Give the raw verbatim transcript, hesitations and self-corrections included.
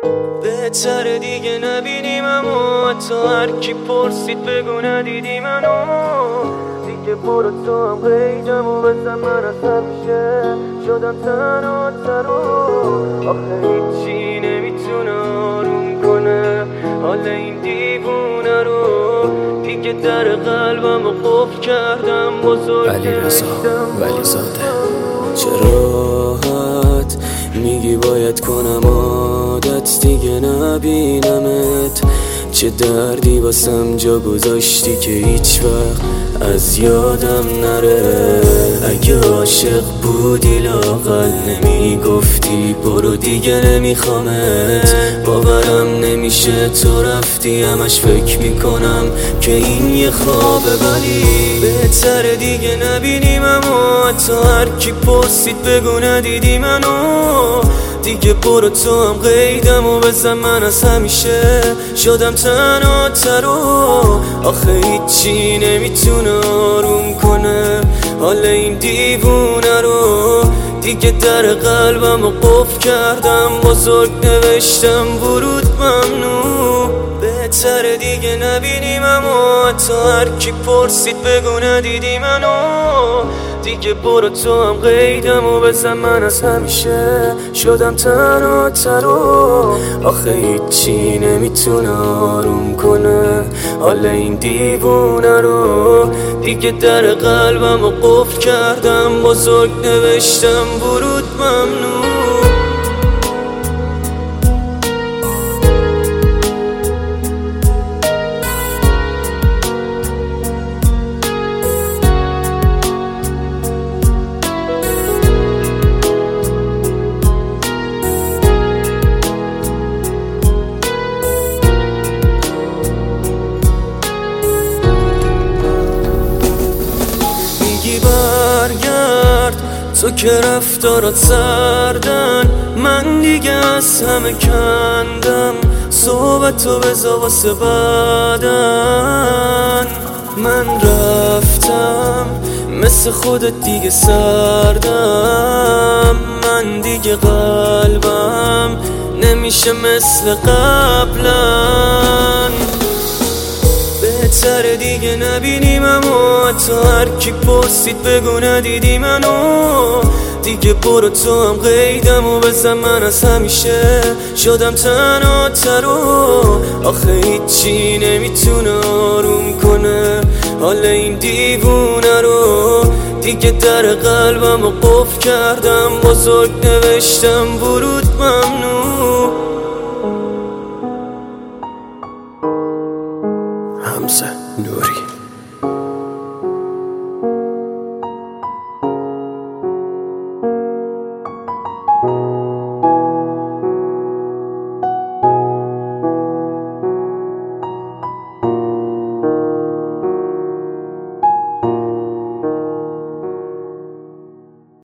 بهتره دیگه نبینیم، اما حتی هر کی پرسید بگو ندیدی منو. دیگه برو تو هم قیدم و بزن، من از همیشه شدم تنها ترو. آخه هیچی نمیتونه آروم کنه حال این دیوونه رو. دیگه در قلبم رو قفل کردم، بزرگ علیرضا ولیزاده. چراحت میگی باید کنم عادت دیگه نبینمت. چه دردی واسم جا گذاشتی که هیچ وقت از یادم نره. اگه عاشق بودی لااقل نمیگفتی برو دیگه نمیخوامت. باورم نمیشه تو رفتی، همش فکر میکنم که این یه خوابه. ولی بهتره دیگه نبینیم، اما حتی هر کی پرسید بگو ندیدی منو. دیگه برو تو هم قیدم و بزن، من از همیشه شدم تنها ترو. آخه هیچی نمیتونه آروم کنه حال این دیوونه رو. دیگه در قلبم رو قفل کردم، بزرگ نوشتم ورود ممنوع. بهتره دیگه نبینیم، اما حتی هر کی پرسید بگو ندیدی منو. دیگه برو تو هم قیدم و بزن، من از همیشه شدم تنها ترو. آخه هیچی نمیتونه آروم کنه حال این دیوونه رو. دیگه در قلبم رو قفل کردم، بزرگ نوشتم ورود ممنوع. برگرد تو که رفتارات سردن، من دیگه از همه کندم. صحبتو بذار واسه بعدن. من رفتم مثل خودت دیگه سردم. من دیگه قلبم نمیشه مثل قبلا. بهتره دیگه نبینیم، اما حتی هر کی پرسید بگو ندیدی منو. دیگه برو تو هم قیدم و بزن، من از همیشه شدم تنها ترو. آخه هیچی نمیتونه آروم کنه حال این دیوونه رو. دیگه در قلبم رو قفل کردم، بزرگ نوشتم ورود ممنوع. حمزه نوری.